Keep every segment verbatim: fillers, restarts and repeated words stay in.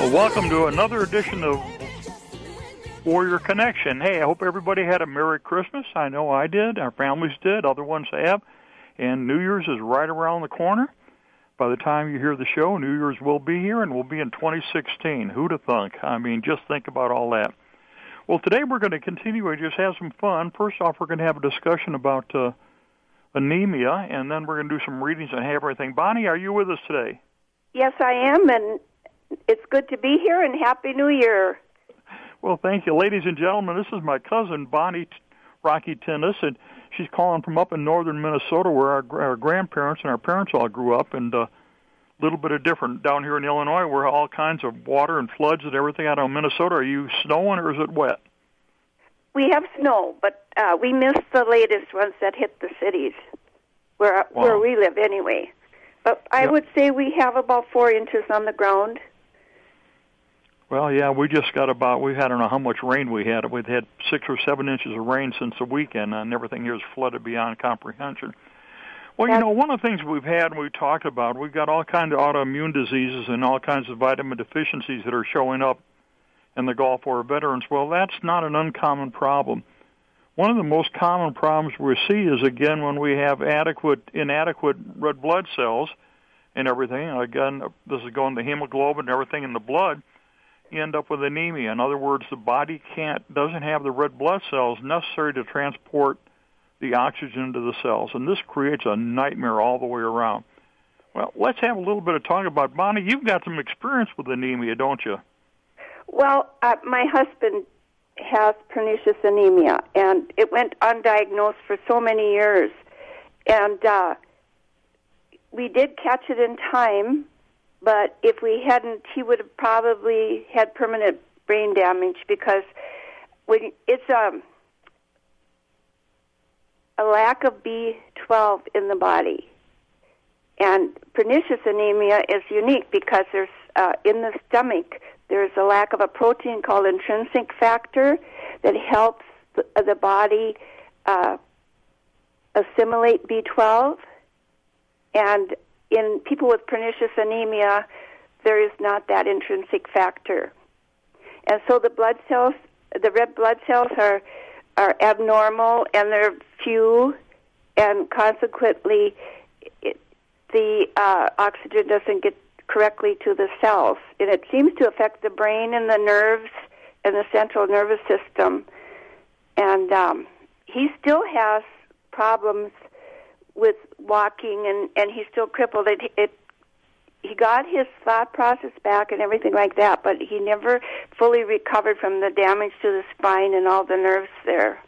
Well, welcome to another edition of Warrior Connection. Hey, I hope everybody had a Merry Christmas. I know I did. Our families did. Other ones have. And New Year's is right around the corner. By the time you hear the show, New Year's will be here, and we'll be in twenty sixteen. Who'd have thunk? I mean, just think about all that. Well, today we're going to continue and just have some fun. First off, we're going to have a discussion about uh, anemia, and then we're going to do some readings and have everything. Bonnie, are you with us today? Yes, I am, and it's good to be here, and Happy New Year. Well, thank you. Ladies and gentlemen, this is my cousin, Bonnie Rocky Tennis, and she's calling from up in northern Minnesota where our, our grandparents and our parents all grew up, and a uh, little bit of different down here in Illinois where all kinds of water and floods and everything out of Minnesota. Are you snowing or is it wet? We have snow, but uh, we missed the latest ones that hit the cities where wow. where we live anyway. But I yep. would say we have about four inches on the ground. Well, yeah, we just got about, we had, I don't know how much rain we had. We've had six or seven inches of rain since the weekend, and everything here is flooded beyond comprehension. Well, you know, one of the things we've had and we've talked about, we've got all kinds of autoimmune diseases and all kinds of vitamin deficiencies that are showing up in the Gulf War veterans. Well, that's not an uncommon problem. One of the most common problems we see is, again, when we have adequate, inadequate red blood cells and everything. Again, this is going to hemoglobin and everything in the blood. You end up with anemia. In other words, the body can't doesn't have the red blood cells necessary to transport the oxygen into the cells, and this creates a nightmare all the way around. Well, let's have a little bit of talk about, Bonnie, you've got some experience with anemia, don't you? Well, uh, my husband has pernicious anemia, and it went undiagnosed for so many years, and uh, we did catch it in time. But if we hadn't, he would have probably had permanent brain damage because when it's um, a lack of B twelve in the body. And pernicious anemia is unique because there's uh, in the stomach there's a lack of a protein called intrinsic factor that helps the, the body uh, assimilate B twelve. And in people with pernicious anemia, there is not that intrinsic factor. And so the blood cells, the red blood cells are are abnormal, and they're few, and consequently it, the uh, oxygen doesn't get correctly to the cells. And it seems to affect the brain and the nerves and the central nervous system. And um, he still has problems with walking, and, and he's still crippled. It, it, he got his thought process back and everything like that, but he never fully recovered from the damage to the spine and all the nerves there.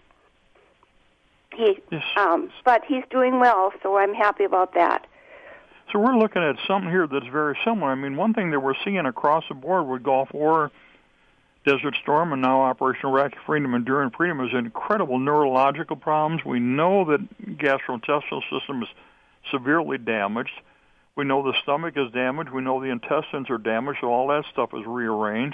He, yes. um, but he's doing well, so I'm happy about that. So we're looking at something here that's very similar. I mean, one thing that we're seeing across the board with Gulf War, Desert Storm, and now Operation Iraqi Freedom, Enduring Freedom, is incredible neurological problems. We know that gastrointestinal system is severely damaged. We know the stomach is damaged. We know the intestines are damaged, so all that stuff is rearranged.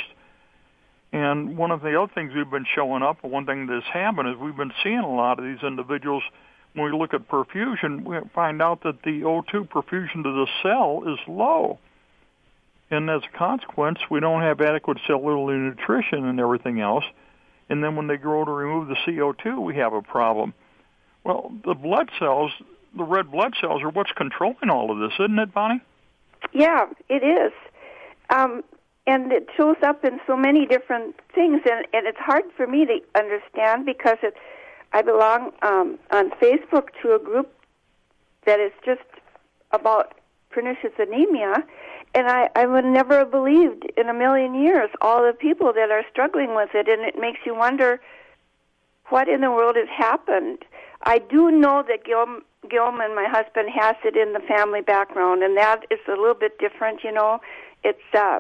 And one of the other things we've been showing up, one thing that's happened is we've been seeing a lot of these individuals, when we look at perfusion, we find out that the O two perfusion to the cell is low. And as a consequence, we don't have adequate cellular nutrition and everything else. And then when they grow to remove the C O two, we have a problem. Well, the blood cells, the red blood cells, are what's controlling all of this, isn't it, Bonnie? Yeah, it is. Um, and it shows up in so many different things. And, and it's hard for me to understand because it, I belong um, on Facebook to a group that is just about pernicious anemia. And I, I would never have believed in a million years all the people that are struggling with it, and it makes you wonder what in the world has happened. I do know that Gil, Gilman, my husband, has it in the family background, and that is a little bit different, you know. It's, uh,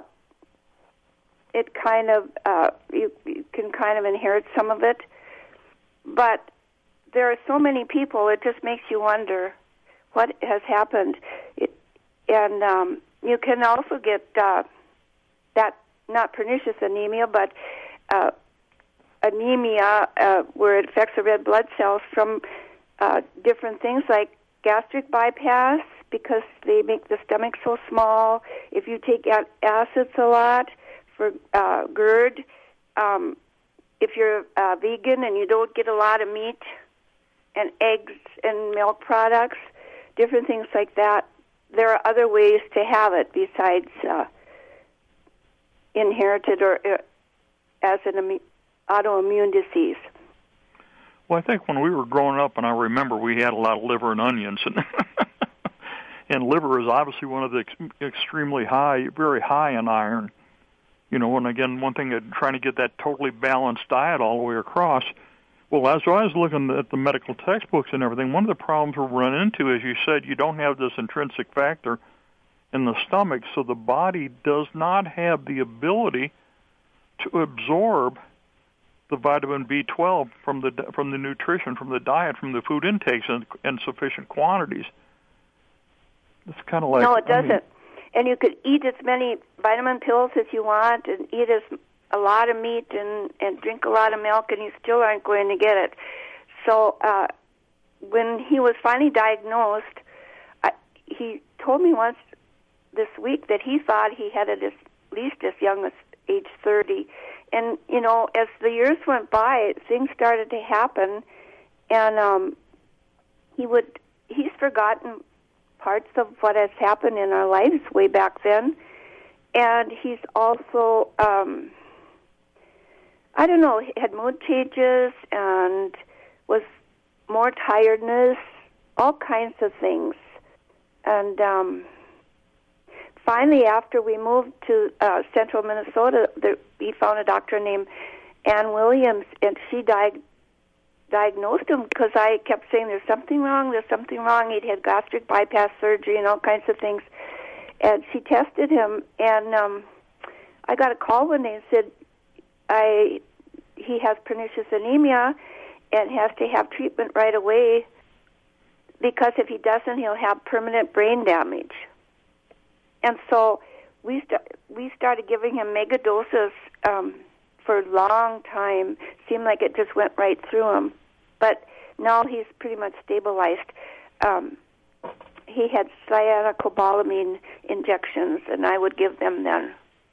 it kind of, uh, you, you can kind of inherit some of it. But there are so many people, it just makes you wonder what has happened. It, and, um, you can also get uh, that, not pernicious anemia, but uh, anemia uh, where it affects the red blood cells from uh, different things like gastric bypass because they make the stomach so small. If you take acids a lot, for uh, GERD. Um, if you're uh, vegan and you don't get a lot of meat and eggs and milk products, different things like that, there are other ways to have it besides uh, inherited or uh, as an immune, autoimmune disease. Well, I think when we were growing up, and I remember we had a lot of liver and onions, and and liver is obviously one of the ex- extremely high, very high in iron. You know, and again, one thing, uh, trying to get that totally balanced diet all the way across. Well, as I was looking at the medical textbooks and everything, one of the problems we're running into, as you said, you don't have this intrinsic factor in the stomach, so the body does not have the ability to absorb the vitamin B twelve from the from the nutrition, from the diet, from the food intakes in, in sufficient quantities. It's kind of like... No, it doesn't. I mean, and you could eat as many vitamin pills as you want and eat as a lot of meat and, and drink a lot of milk, and you still aren't going to get it. So uh, when he was finally diagnosed, I, he told me once this week that he thought he had it as, at least as young as age thirty. And, you know, as the years went by, things started to happen, and um, he would, he's forgotten parts of what has happened in our lives way back then. And he's also, um, I don't know, had mood changes and was more tiredness, all kinds of things. And um, finally, after we moved to uh, central Minnesota, there, we found a doctor named Ann Williams, and she died. diagnosed him because I kept saying there's something wrong, there's something wrong. He'd had gastric bypass surgery and all kinds of things. And she tested him, and um, I got a call one day and said, I, he has pernicious anemia and has to have treatment right away because if he doesn't, he'll have permanent brain damage. And so we, st- we started giving him mega doses um for a long time. Seemed like it just went right through him. But now he's pretty much stabilized. Um, he had cyanocobalamin injections, and I would give them then.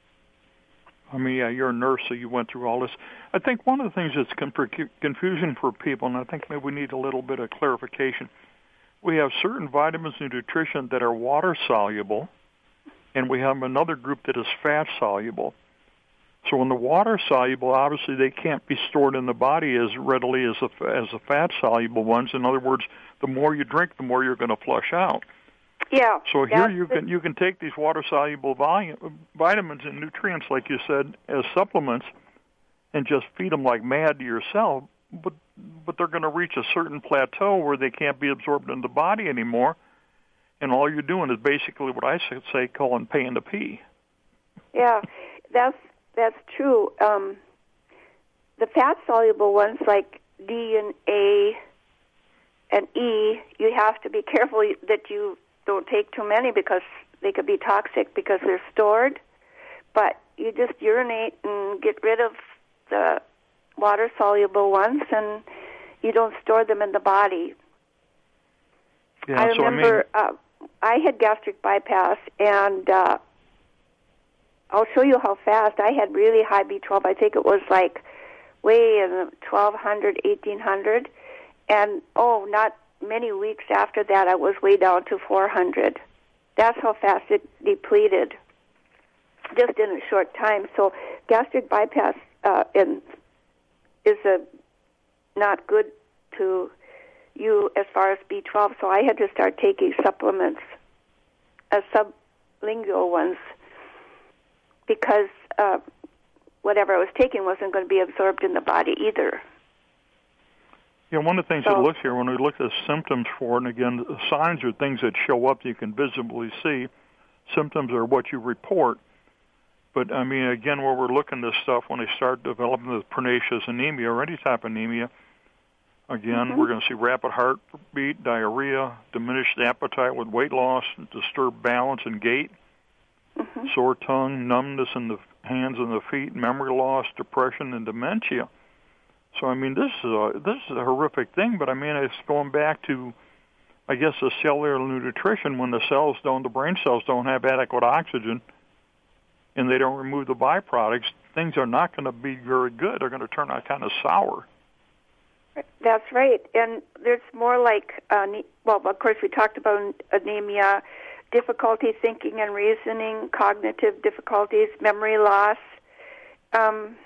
I mean, yeah, you're a nurse, so you went through all this. I think one of the things that's confusing for people, and I think maybe we need a little bit of clarification, we have certain vitamins and nutrition that are water-soluble, and we have another group that is fat-soluble. So in the water-soluble, obviously they can't be stored in the body as readily as the, as the fat-soluble ones. In other words, the more you drink, the more you're going to flush out. Yeah. So here you can you can take these water-soluble volume, vitamins and nutrients, like you said, as supplements, and just feed them like mad to yourself. But but they're going to reach a certain plateau where they can't be absorbed in the body anymore, and all you're doing is basically what I say calling paying to pee. Yeah, that's. That's true. Um, the fat-soluble ones like D and A and E, you have to be careful that you don't take too many because they could be toxic because they're stored. But you just urinate and get rid of the water-soluble ones, and you don't store them in the body. Yeah, I remember so I, mean... uh, I had gastric bypass, and uh, I'll show you how fast. I had really high B twelve. I think it was like way in twelve hundred, eighteen hundred. And, oh, not many weeks after that, I was way down to four hundred. That's how fast it depleted, just in a short time. So gastric bypass uh, in, is a, not good to you as far as B twelve. So I had to start taking supplements, uh, sublingual ones, because uh, whatever I was taking wasn't going to be absorbed in the body either. Yeah, one of the things so, that looks here, when we look at symptoms for it, and again, the signs are things that show up that you can visibly see. Symptoms are what you report. But, I mean, again, where we're looking at this stuff, when they start developing the pernicious anemia or any type of anemia, again, mm-hmm. we're going to see rapid heartbeat, diarrhea, diminished appetite with weight loss, disturbed balance and gait, mm-hmm. sore tongue, numbness in the hands and the feet, memory loss, depression, and dementia. So, I mean, this is a, this is a horrific thing, but, I mean, it's going back to, I guess, the cellular nutrition when the cells don't, the brain cells don't have adequate oxygen and they don't remove the byproducts, things are not going to be very good. They're going to turn out kind of sour. That's right. And there's more like, uh, well, of course, we talked about anemia, difficulty thinking and reasoning, cognitive difficulties, memory loss. Um,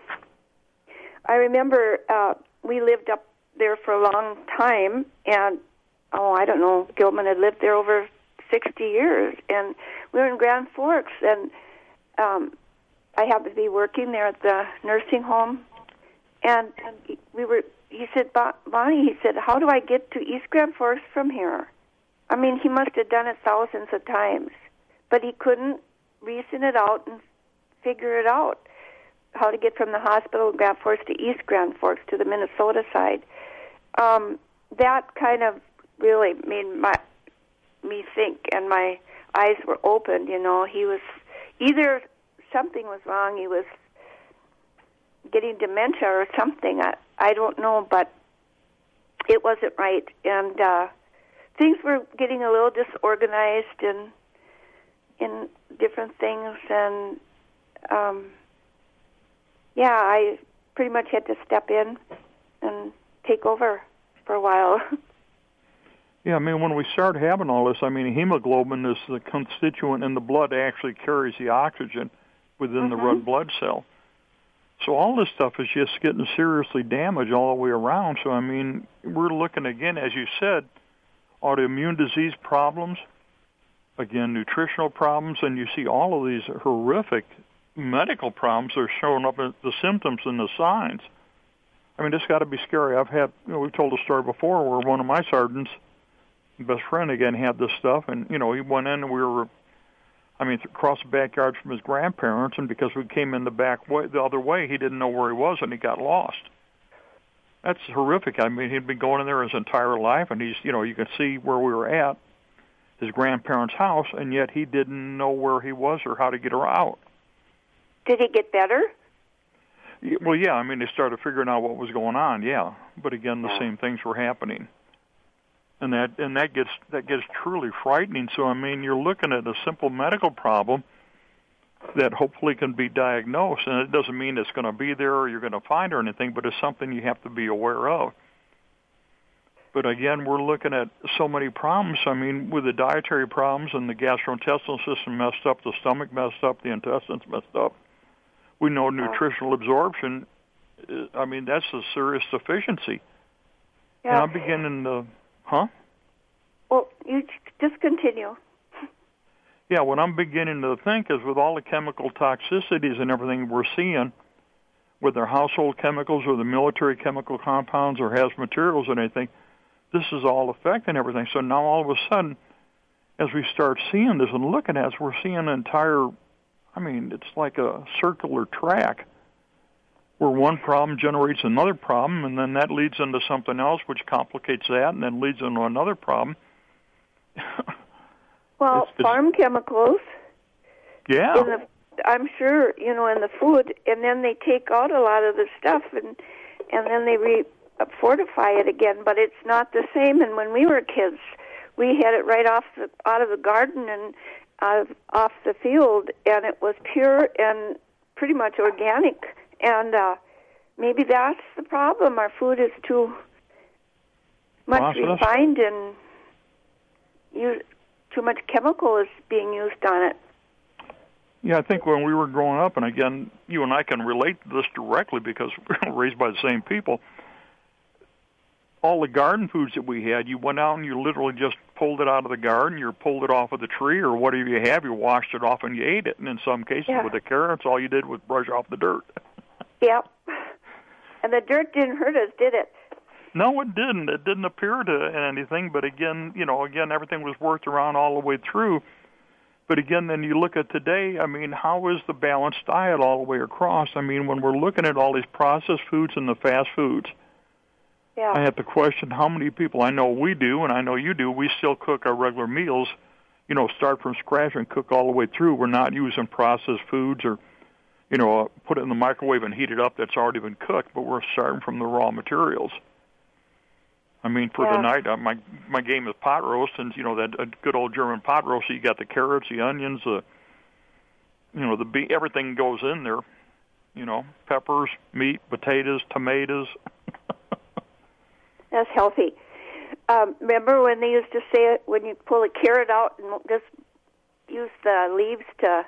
I remember uh, we lived up there for a long time, and, oh, I don't know, Gilman had lived there over sixty years, and we were in Grand Forks, and um, I happened to be working there at the nursing home, and we were, he said, Bonnie, he said, how do I get to East Grand Forks from here? I mean, he must have done it thousands of times, but he couldn't reason it out and figure it out, how to get from the hospital in Grand Forks to East Grand Forks to the Minnesota side. Um, that kind of really made my me think, and my eyes were opened. You know, he was either something was wrong. He was getting dementia or something. I I don't know, but it wasn't right, and uh, things were getting a little disorganized in in different things, and um, yeah, I pretty much had to step in and take over for a while. Yeah, I mean, when we start having all this, I mean, hemoglobin is the constituent in the blood that actually carries the oxygen within mm-hmm. the red blood cell. So all this stuff is just getting seriously damaged all the way around. So, I mean, we're looking, again, as you said, autoimmune disease problems, again, nutritional problems, and you see all of these horrific medical problems that are showing up as the symptoms and the signs. I mean, it's got to be scary. I've had, you know, we've told a story before where one of my sergeants, best friend again, had this stuff, and, you know, he went in and we were, I mean, across the backyard from his grandparents, and because we came in the back way, the other way, he didn't know where he was, and he got lost. That's horrific. I mean, he'd been going in there his entire life, and he's, you know, you can see where we were at, his grandparents' house, and yet he didn't know where he was or how to get her out. Did he get better? Well, yeah, I mean, they started figuring out what was going on, yeah. But again, the yeah. same things were happening. And that and that gets that gets truly frightening. So, I mean, you're looking at a simple medical problem that hopefully can be diagnosed, and it doesn't mean it's going to be there or you're going to find or anything, but it's something you have to be aware of. But again, we're looking at so many problems. I mean, with the dietary problems and the gastrointestinal system messed up, the stomach messed up, the intestines messed up. We know nutritional absorption, I mean, that's a serious deficiency. Yeah. And I'm beginning to, huh? Well, you just continue. Yeah, what I'm beginning to think is with all the chemical toxicities and everything we're seeing, with their household chemicals or the military chemical compounds or hazardous materials and anything, this is all affecting everything. So now all of a sudden, as we start seeing this and looking at it, we're seeing an entire, I mean, it's like a circular track where one problem generates another problem, and then that leads into something else, which complicates that, and then leads into another problem. Well, it's, it's, farm chemicals. Yeah. In the, I'm sure, you know, in the food, and then they take out a lot of the stuff, and and then they re fortify it again, but it's not the same. And when we were kids, we had it right off the out of the garden and out of, off the field, and it was pure and pretty much organic. And uh, maybe that's the problem. Our food is too much Process. refined, and use, too much chemical is being used on it. Yeah, I think when we were growing up, and again, you and I can relate to this directly because we were raised by the same people, all the garden foods that we had, you went out and you literally just pulled it out of the garden, you pulled it off of the tree, or whatever you have, you washed it off and you ate it. And in some cases, yeah. with the carrots, all you did was brush off the dirt. Yep. And the dirt didn't hurt us, did it? No, it didn't. It didn't appear to anything. But again, you know, again, everything was worked around all the way through. But again, then you look at today, I mean, how is the balanced diet all the way across? I mean, when we're looking at all these processed foods and the fast foods, yeah. I have to question how many people, I know we do, and I know you do, we still cook our regular meals, you know, start from scratch and cook all the way through. We're not using processed foods or, you know, put it in the microwave and heat it up that's already been cooked, but we're starting from the raw materials. I mean, for yeah. the night, uh, my my game is pot roast, and, you know, that uh, good old German pot roast, so you got the carrots, the onions, the you know, the be- everything goes in there. You know, peppers, meat, potatoes, tomatoes. That's healthy. Um, remember when they used to say it, when you pull a carrot out and just use the leaves to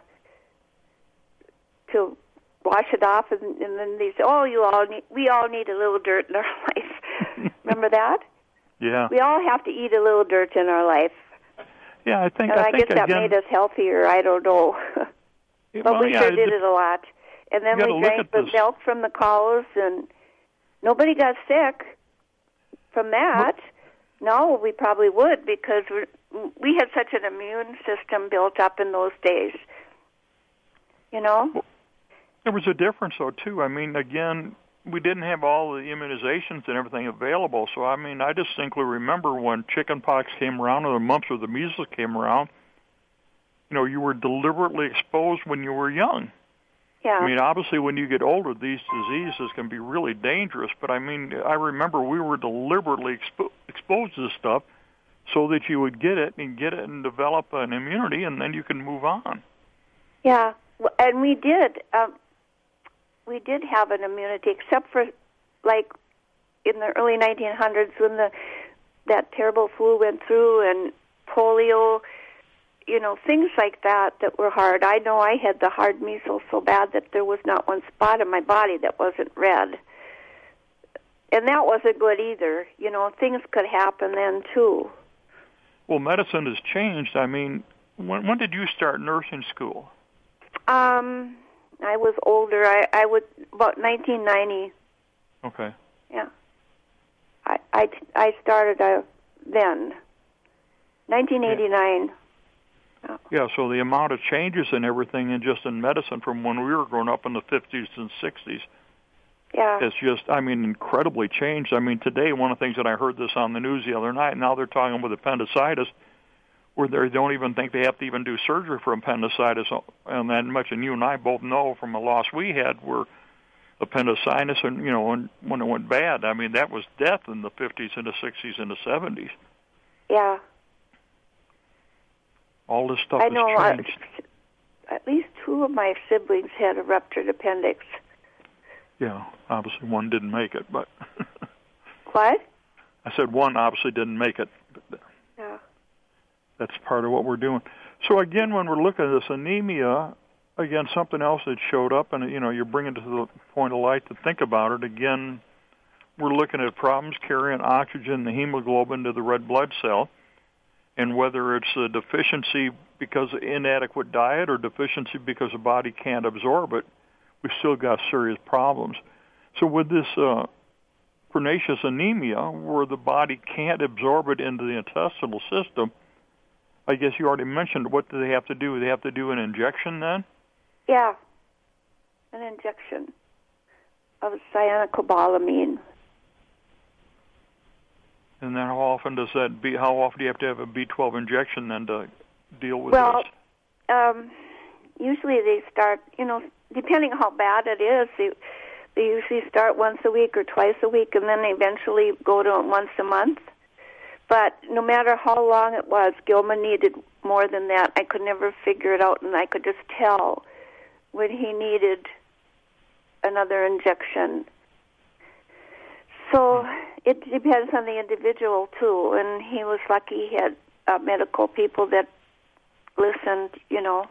to wash it off, and, and then they say, "Oh, you all need, we all need a little dirt in our life." Remember that? Yeah. We all have to eat a little dirt in our life. Yeah, I think. And I, I think guess that again, made us healthier. I don't know, but well, we yeah, sure did it, it a lot. And then we drank the milk from the cows, and nobody got sick from that. No, we probably would, because we're, we had such an immune system built up in those days. You know? Well, there was a difference, though, too. I mean, again, we didn't have all the immunizations and everything available. So, I mean, I distinctly remember when chickenpox came around or the mumps or the measles came around, you know, you were deliberately exposed when you were young. Yeah. I mean, obviously, when you get older, these diseases can be really dangerous. But, I mean, I remember we were deliberately expo- exposed to this stuff so that you would get it and get it and develop an immunity, and then you can move on. Yeah, and we did. Um, we did have an immunity, except for, like, in the early nineteen hundreds when the that terrible flu went through, and polio, you know, things like that that were hard. I know I had the hard measles so bad that there was not one spot in my body that wasn't red. And that wasn't good either. You know, things could happen then, too. Well, medicine has changed. I mean, when, when did you start nursing school? Um, I was older. I, I would, about nineteen ninety. Okay. Yeah. I, I, I started uh, then, nineteen eighty-nine. Yeah. Yeah, so the amount of changes and everything and just in medicine from when we were growing up in the fifties and sixties, yeah, it's just, I mean, incredibly changed. I mean, today, one of the things that I heard this on the news the other night, now they're talking with appendicitis, where they don't even think they have to even do surgery for appendicitis, and that much, and you and I both know from a loss we had where appendicitis, and, you know, when, when it went bad, I mean, that was death in the fifties and the sixties and the seventies. Yeah. All this stuff I has know changed. Uh, at least two of my siblings had a ruptured appendix. Yeah, obviously one didn't make it, but... What? I said one obviously didn't make it. But yeah. That's part of what we're doing. So again, when we're looking at this anemia, again, something else that showed up, and, you know, you're bringing it to the point of light to think about it. Again, we're looking at problems carrying oxygen, the hemoglobin, to the red blood cell. And whether it's a deficiency because of inadequate diet or deficiency because the body can't absorb it, we've still got serious problems. So with this uh, pernicious anemia, where the body can't absorb it into the intestinal system, I guess you already mentioned, what do they have to do? They have to do an injection then? Yeah, an injection of cyanocobalamin. And then how often does that be? How often do you have to have a B twelve injection then to deal with well, this? Well, um, usually they start, you know, depending how bad it is, they, they usually start once a week or twice a week, and then they eventually go to once a month. But no matter how long it was, Gilman needed more than that. I could never figure it out, and I could just tell when he needed another injection. So it depends on the individual, too, and he was lucky he had uh, medical people that listened, you know.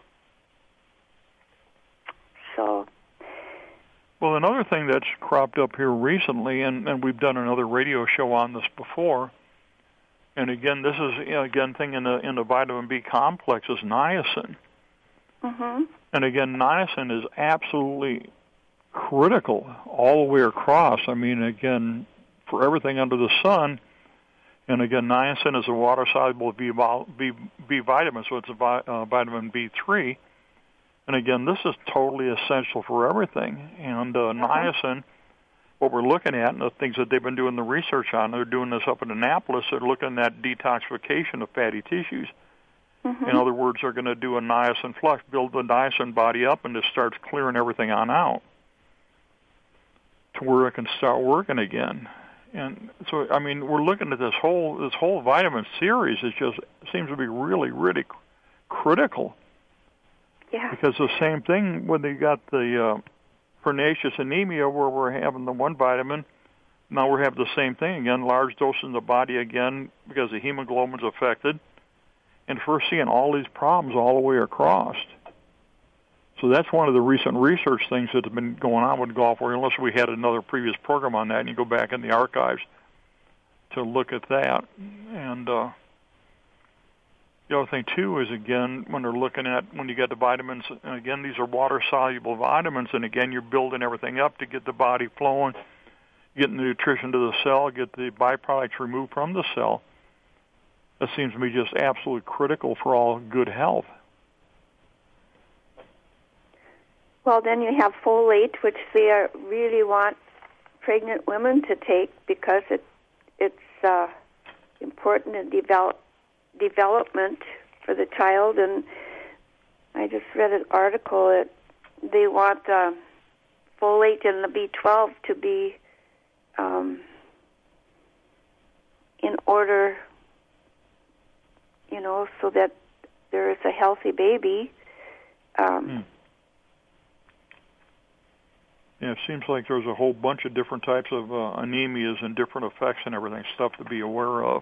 So. Well, another thing that's cropped up here recently, and, and we've done another radio show on this before, and again, this is, you know, again, thing in the, in the vitamin B complex is niacin. Mm-hmm. And again, niacin is absolutely critical all the way across. I mean, again, for everything under the sun. And again, niacin is a water-soluble B, B, B vitamin, so it's a vi, uh, vitamin B three. And again, this is totally essential for everything. And uh, mm-hmm. niacin, what we're looking at, and the things that they've been doing the research on, they're doing this up in Annapolis, they're looking at detoxification of fatty tissues. Mm-hmm. In other words, they're going to do a niacin flush, build the niacin body up, and it starts clearing everything on out to where it can start working again. And so, I mean, we're looking at this whole this whole vitamin series. It just seems to be really, really critical. Yeah. Because the same thing when they got the uh, pernicious anemia, where we're having the one vitamin, now we're having the same thing again, large doses in the body again because the hemoglobin's affected, and we're seeing all these problems all the way across. So that's one of the recent research things that have been going on with Gulf War, unless we had another previous program on that, and you go back in the archives to look at that. And uh, the other thing, too, is, again, when they're looking at, when you get the vitamins, and again, these are water-soluble vitamins, and again, you're building everything up to get the body flowing, getting the nutrition to the cell, get the byproducts removed from the cell. That seems to me just absolutely critical for all good health. Well, then you have folate, which they are, really want pregnant women to take because it it's uh, important in develop, development for the child. And I just read an article that they want uh, folate and the B twelve to be um, in order, you know, so that there is a healthy baby. Um, hmm. Yeah, it seems like there's a whole bunch of different types of uh, anemias and different effects and everything, stuff to be aware of.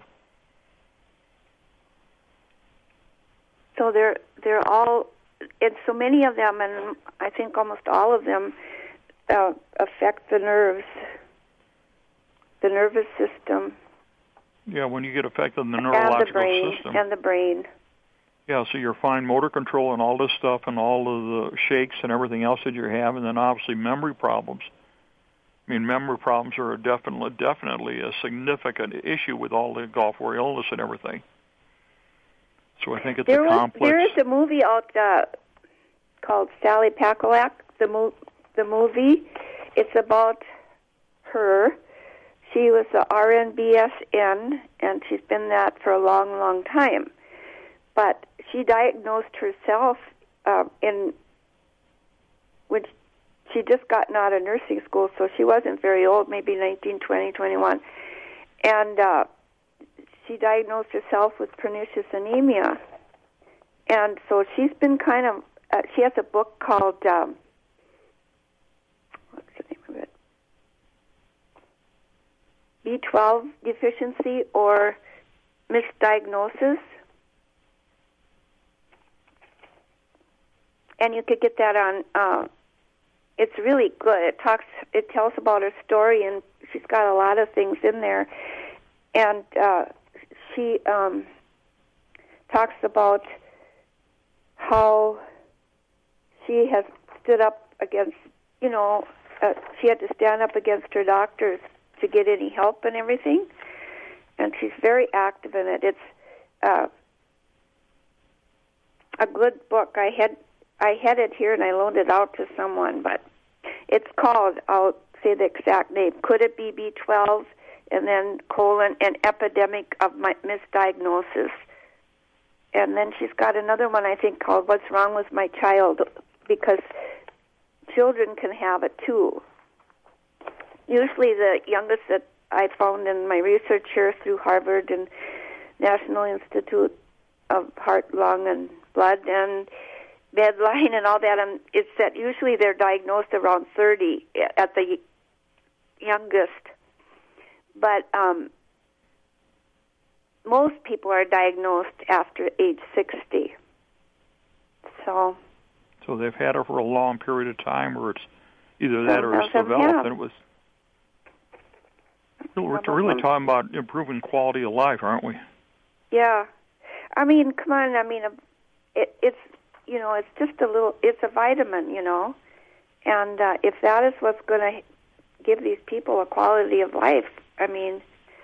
So they're they're all, and so many of them, and I think almost all of them, uh, affect the nerves, the nervous system. Yeah, when you get affected in the neurological and the brain, system. And the brain. Yeah, so your fine motor control and all this stuff and all of the shakes and everything else that you're having, and then obviously memory problems. I mean, memory problems are definitely definitely a significant issue with all the Gulf War illness and everything. So I think it's there a was, complex. There is a movie out uh, called Sally Pakolak, the, mo- the movie. It's about her. She was a R N B S N, and she's been that for a long, long time. But she diagnosed herself uh, in when she just gotten out of nursing school, so she wasn't very old, maybe nineteen, twenty, twenty-one. And uh, she diagnosed herself with pernicious anemia. And so she's been kind of, uh, she has a book called, um, what's the name of it? B twelve deficiency or misdiagnosis. And you could get that on, uh, it's really good. It talks, it tells about her story, and she's got a lot of things in there. And uh, she um, talks about how she has stood up against, you know, uh, she had to stand up against her doctors to get any help and everything. And she's very active in it. It's uh, a good book. I had I had it here and I loaned it out to someone, but it's called, I'll say the exact name, Could It Be B twelve? And then colon, An Epidemic of my Misdiagnosis. And then she's got another one, I think, called What's Wrong with My Child? Because children can have it too. Usually the youngest that I found in my research here through Harvard and National Institute of Heart, Lung, and Blood, and Medline and all that, and it's that usually they're diagnosed around thirty at the youngest. But um, most people are diagnosed after age sixty. So So they've had it for a long period of time, or it's either that or it's developed, and it was... We're really talking about improving quality of life, aren't we? Yeah. I mean, come on, I mean, it, it's, you know, it's just a little, it's a vitamin, you know, and uh, if that is what's going to give these people a quality of life, I mean,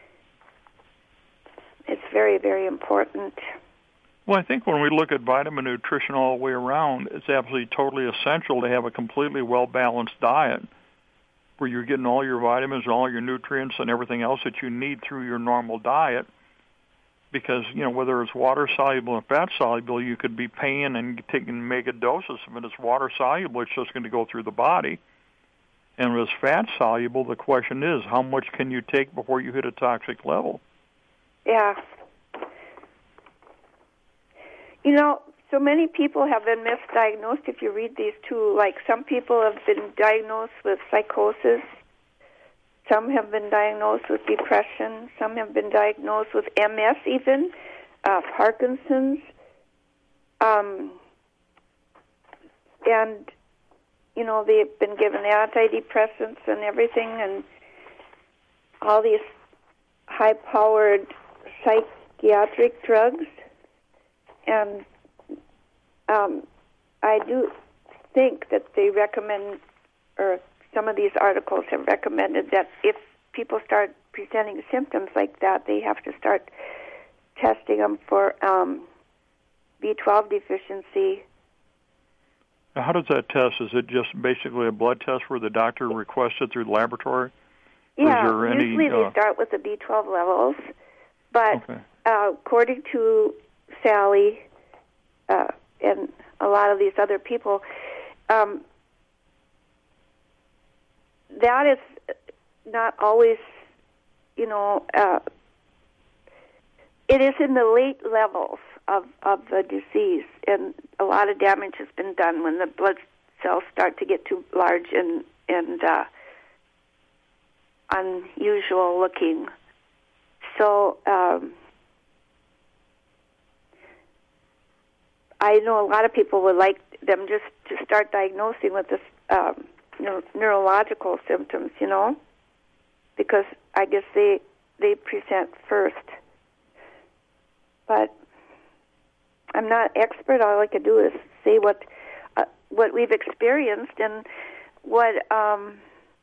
it's very, very important. Well, I think when we look at vitamin nutrition all the way around, it's absolutely totally essential to have a completely well-balanced diet where you're getting all your vitamins, all your nutrients, and everything else that you need through your normal diet. Because, you know, whether it's water-soluble or fat-soluble, you could be paying and taking mega doses. If it's water-soluble, it's just going to go through the body. And if it's fat-soluble, the question is, how much can you take before you hit a toxic level? Yeah. You know, so many people have been misdiagnosed. If you read these too, like some people have been diagnosed with psychosis, some have been diagnosed with depression, some have been diagnosed with M S even, uh, Parkinson's, um, and, you know, they've been given antidepressants and everything, and all these high-powered psychiatric drugs. And um, I do think that they recommend, or some of these articles have recommended, that if people start presenting symptoms like that, they have to start testing them for um, B twelve deficiency. Now, how does that test? Is it just basically a blood test where the doctor requests it through the laboratory? Yeah, or is there usually any, uh... they start with the B twelve levels, but okay. uh, according to Sally uh, and a lot of these other people, um, that is not always, you know, uh, it is in the late levels of, of the disease, and a lot of damage has been done when the blood cells start to get too large and, and uh, unusual looking. So um, I know a lot of people would like them just to start diagnosing with this um, neuro- neurological symptoms, you know, because I guess they they present first. But I'm not expert. All I can do is say what uh, what we've experienced and what um,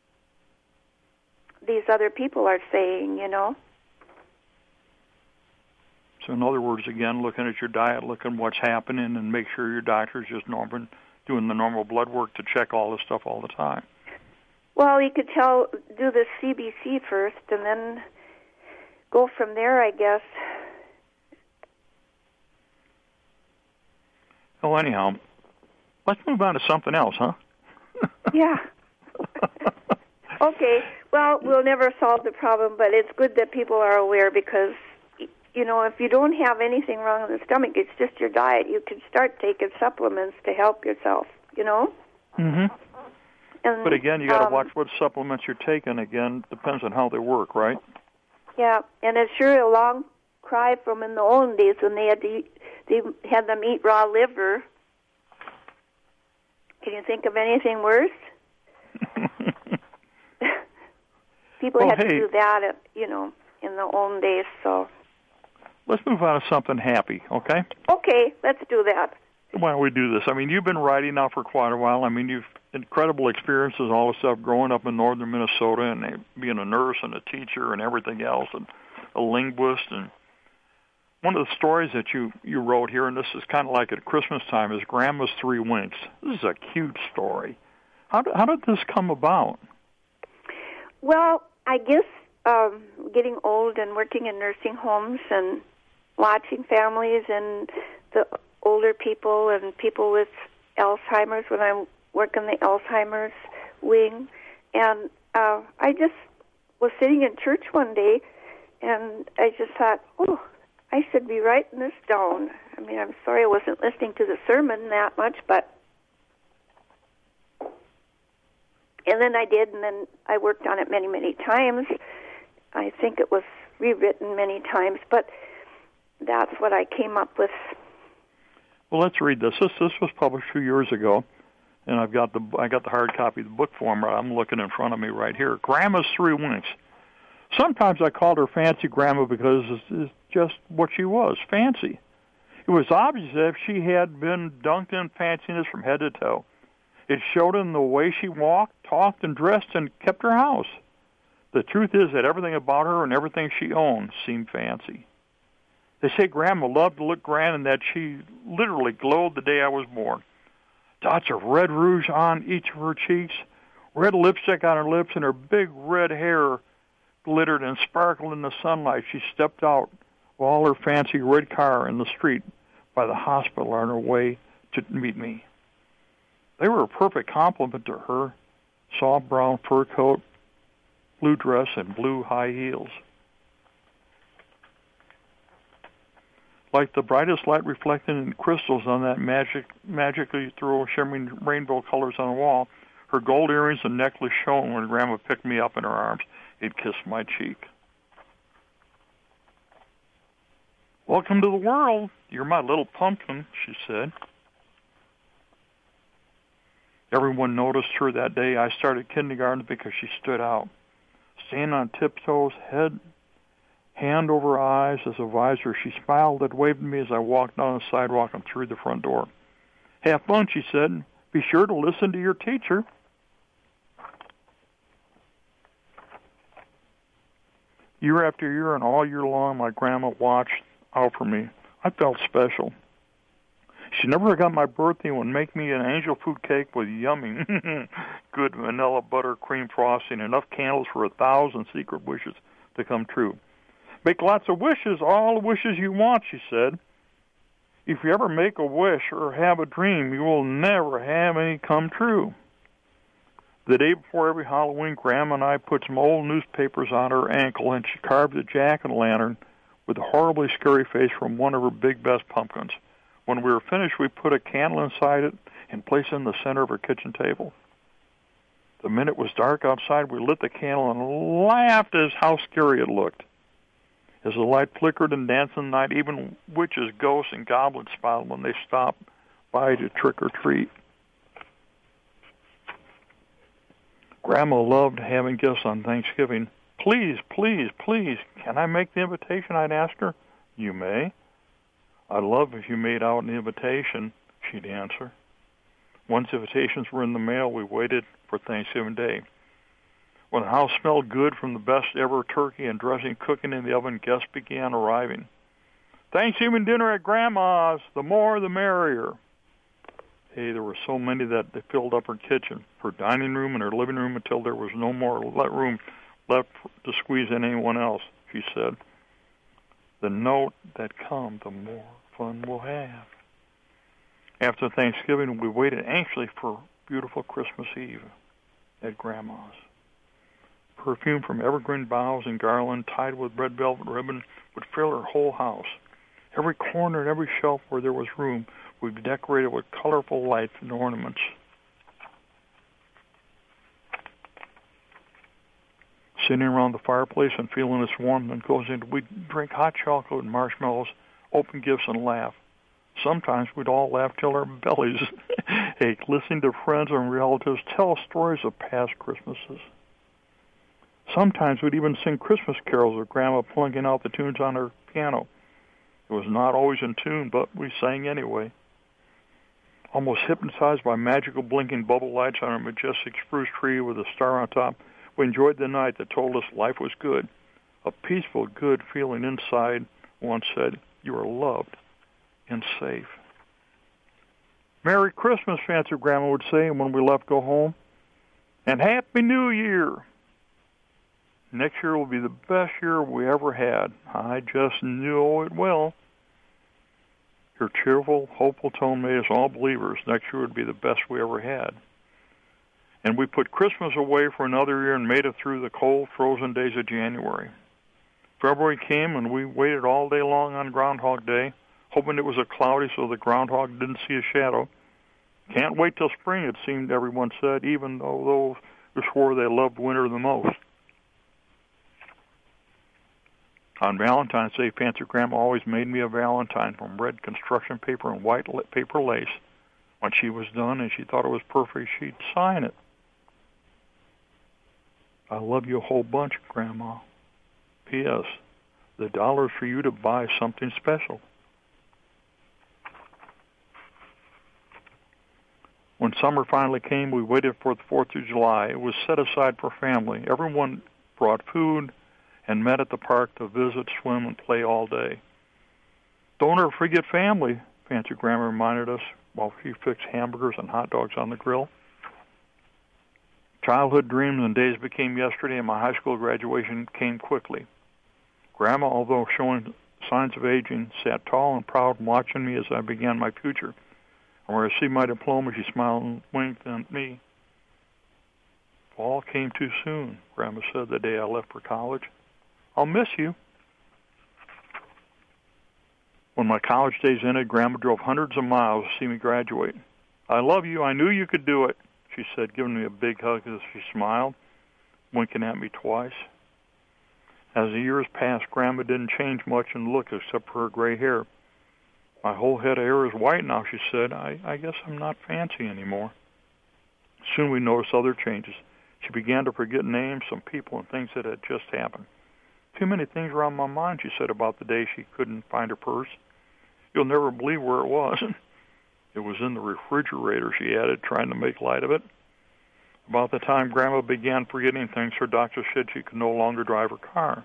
these other people are saying, you know. So in other words, again, looking at your diet, looking what's happening, and make sure your doctor's just normal, doing the normal blood work to check all this stuff all the time. Well, you could tell, do the C B C first, and then go from there, I guess. Oh, anyhow, let's move on to something else, huh? Yeah. Okay. Well, we'll never solve the problem, but it's good that people are aware because, you know, if you don't have anything wrong in the stomach, it's just your diet. You can start taking supplements to help yourself, you know? Mm-hmm. And, but again, you got to um, watch what supplements you're taking. Again, depends on how they work, right? Yeah, and it's sure a long cry from in the olden days when they had to eat, they had them eat raw liver. Can you think of anything worse? People well, had hey, to do that, you know, in the olden days. So let's move on to something happy, okay? Okay, let's do that. Why don't we do this? I mean, you've been writing now for quite a while. I mean, you've incredible experiences, all the stuff growing up in northern Minnesota and being a nurse and a teacher and everything else and a linguist. And one of the stories that you, you wrote here, and this is kind of like at Christmas time, is Grandma's Three Winks. This is a cute story. How did, how did this come about? Well, I guess um, getting old and working in nursing homes and watching families and the older people and people with Alzheimer's when I work in the Alzheimer's wing. And uh, I just was sitting in church one day, and I just thought, oh, I should be writing this down. I mean, I'm sorry I wasn't listening to the sermon that much, but... And then I did, and then I worked on it many, many times. I think it was rewritten many times, but that's what I came up with. Well, let's read this. This this was published two years ago, and I've got the I got the hard copy of the book form. I'm looking in front of me right here. Grandma's Three Winks. Sometimes I called her Fancy Grandma because it's just what she was, fancy. It was obvious that she had been dunked in fanciness from head to toe. It showed in the way she walked, talked, and dressed, and kept her house. The truth is that everything about her and everything she owned seemed fancy. They say Grandma loved to look grand and that she literally glowed the day I was born. Dots of red rouge on each of her cheeks, red lipstick on her lips, and her big red hair glittered and sparkled in the sunlight. She stepped out of all her fancy red car in the street by the hospital on her way to meet me. They were a perfect compliment to her, soft brown fur coat, blue dress, and blue high heels. like the brightest light reflected in crystals on that magic, magically through shimmering rainbow colors on the wall. Her gold earrings and necklace shone when Grandma picked me up in her arms and kissed my cheek. Welcome to the world. You're my little pumpkin, she said. Everyone noticed her that day. I started kindergarten because she stood out. Standing on tiptoes, head, hand over eyes as a visor, she smiled and waved at me as I walked down the sidewalk and through the front door. Have fun, she said. Be sure to listen to your teacher. Year after year and all year long, my grandma watched out for me. I felt special. She never forgot my birthday and would make me an angel food cake with yummy, good vanilla buttercream frosting, enough candles for a thousand secret wishes to come true. Make lots of wishes, all the wishes you want, she said. If you ever make a wish or have a dream, you will never have any come true. The day before every Halloween, Grandma and I put some old newspapers on her ankle, and she carved a jack-o'-lantern with a horribly scary face from one of her big best pumpkins. When we were finished, we put a candle inside it and placed it in the center of her kitchen table. The minute it was dark outside, we lit the candle and laughed at how scary it looked. As the light flickered and danced in the night, even witches, ghosts, and goblins smiled when they stopped by to trick or treat. Grandma loved having gifts on Thanksgiving. Please, please, please, can I make the invitation? I'd ask her. You may. I'd love if you made out an invitation, she'd answer. Once invitations were in the mail, we waited for Thanksgiving Day. When the house smelled good from the best ever turkey and dressing cooking in the oven, guests began arriving. Thanksgiving dinner at Grandma's, the more the merrier. Hey, there were so many that they filled up her kitchen, her dining room and her living room until there was no more room left to squeeze in anyone else, she said. The note that comes, the more fun we'll have. After Thanksgiving, we waited anxiously for beautiful Christmas Eve at Grandma's. Perfume from evergreen boughs and garland tied with red velvet ribbon would fill her whole house. Every corner and every shelf where there was room would be decorated with colorful lights and ornaments. Sitting around the fireplace and feeling its warmth and cozy, we'd drink hot chocolate and marshmallows, open gifts, and laugh. Sometimes we'd all laugh till our bellies ached, listening to friends and relatives tell stories of past Christmases. Sometimes we'd even sing Christmas carols with Grandma plunking out the tunes on her piano. It was not always in tune, but we sang anyway. Almost hypnotized by magical blinking bubble lights on our majestic spruce tree with a star on top, we enjoyed the night that told us life was good. A peaceful, good feeling inside once said, you are loved and safe. Merry Christmas, Fancy Grandma would say when we left go home. And Happy New Year. Next year will be the best year we ever had. I just know it will. Her cheerful, hopeful tone made us all believers. Next year would be the best we ever had. And we put Christmas away for another year and made it through the cold, frozen days of January. February came, and we waited all day long on Groundhog Day, hoping it was a cloudy so the groundhog didn't see a shadow. Can't wait till spring, it seemed everyone said, even though those who swore they loved winter the most. On Valentine's Day, Fancy Grandma always made me a valentine from red construction paper and white paper lace. When she was done and she thought it was perfect, she'd sign it. I love you a whole bunch, Grandma. P S. The dollar's for you to buy something special. When summer finally came, we waited for the fourth of July. It was set aside for family. Everyone brought food and met at the park to visit, swim, and play all day. Don't ever forget family, Fancy Grandma reminded us while she fixed hamburgers and hot dogs on the grill. Childhood dreams and days became yesterday, and my high school graduation came quickly. Grandma, although showing signs of aging, sat tall and proud watching me as I began my future. And when I see my diploma, she smiled and winked at me. Fall came too soon, Grandma said the day I left for college. I'll miss you. When my college days ended, Grandma drove hundreds of miles to see me graduate. I love you. I knew you could do it, she said, giving me a big hug as she smiled, winking at me twice. As the years passed, Grandma didn't change much in look except for her gray hair. My whole head of hair is white now, she said. I, I guess I'm not fancy anymore. Soon we noticed other changes. She began to forget names, some people, and things that had just happened. Too many things were on my mind, she said, about the day she couldn't find her purse. You'll never believe where it was. It was in the refrigerator, she added, trying to make light of it. About the time Grandma began forgetting things, her doctor said she could no longer drive her car.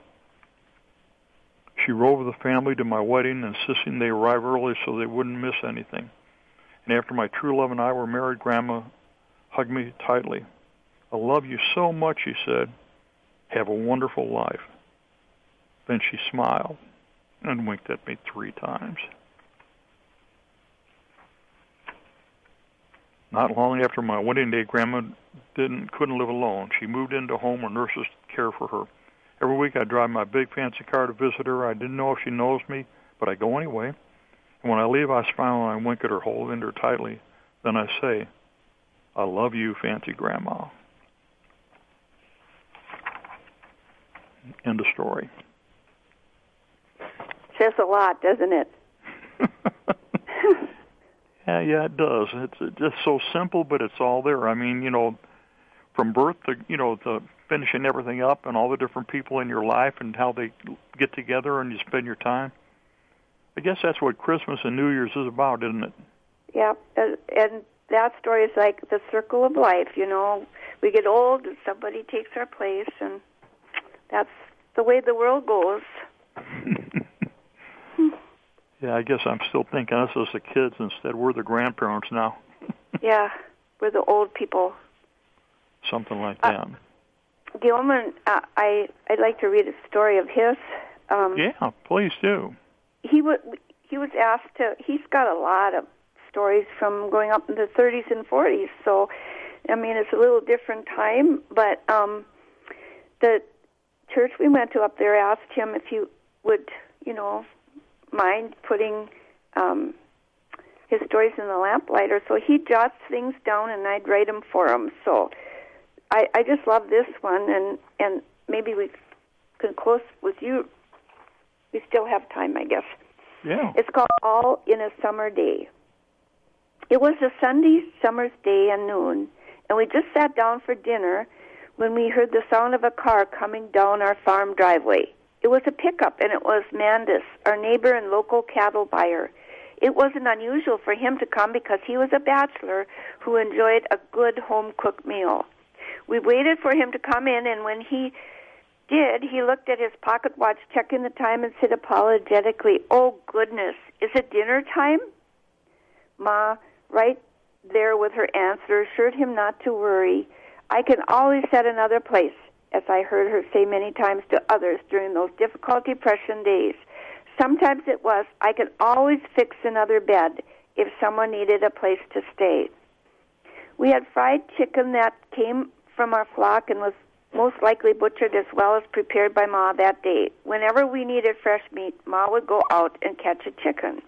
She rode with the family to my wedding, insisting they arrive early so they wouldn't miss anything. And after my true love and I were married, Grandma hugged me tightly. I love you so much, she said. Have a wonderful life. Then she smiled and winked at me three times. Not long after my wedding day, Grandma didn't couldn't live alone. She moved into a home where nurses care for her. Every week I drive my big fancy car to visit her. I didn't know if she knows me, but I go anyway. And when I leave, I smile and I wink at her, holding her tightly. Then I say, I love you, fancy Grandma. End of story. Says a lot, doesn't it? yeah, yeah, it does. It's just so simple, but it's all there. I mean, you know, from birth to, you know, to finishing everything up and all the different people in your life and how they get together and you spend your time. I guess that's what Christmas and New Year's is about, isn't it? Yeah, and, and that story is like the circle of life, you know. We get old and somebody takes our place, and that's the way the world goes. Yeah, I guess I'm still thinking us as the kids instead. We're the grandparents now. Yeah, we're the old people. Something like that. Uh, Gilman, uh, I, I'd like to read a story of his. Um, yeah, please do. He, w- he was asked to, he's got a lot of stories from growing up in the thirties and forties, so, I mean, it's a little different time, but um, the church we went to up there asked him if he would, you know, mind putting um, his stories in the lamplighter. So he jots things down, and I'd write them for him. So I, I just love this one, and, and maybe we can close with you. We still have time, I guess. Yeah. It's called All in a Summer Day. It was a Sunday summer's day at noon, and we just sat down for dinner when we heard the sound of a car coming down our farm driveway. It was a pickup, and it was Mandus, our neighbor and local cattle buyer. It wasn't unusual for him to come because he was a bachelor who enjoyed a good home-cooked meal. We waited for him to come in, and when he did, he looked at his pocket watch, checking the time, and said apologetically, "Oh, goodness, is it dinner time?" Ma, right there with her answer, assured him not to worry. I can always set another place, as I heard her say many times to others during those difficult depression days. Sometimes it was, I can always fix another bed if someone needed a place to stay. We had fried chicken that came from our flock and was most likely butchered as well as prepared by Ma that day. Whenever we needed fresh meat, Ma would go out and catch a chicken.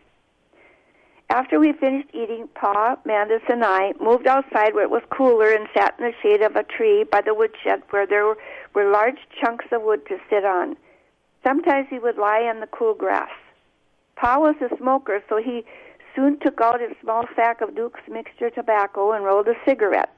After we finished eating, Pa, Mandus, and I moved outside where it was cooler and sat in the shade of a tree by the woodshed where there were, were large chunks of wood to sit on. Sometimes he would lie on the cool grass. Pa was a smoker, so he soon took out his small sack of Duke's mixture tobacco and rolled a cigarette.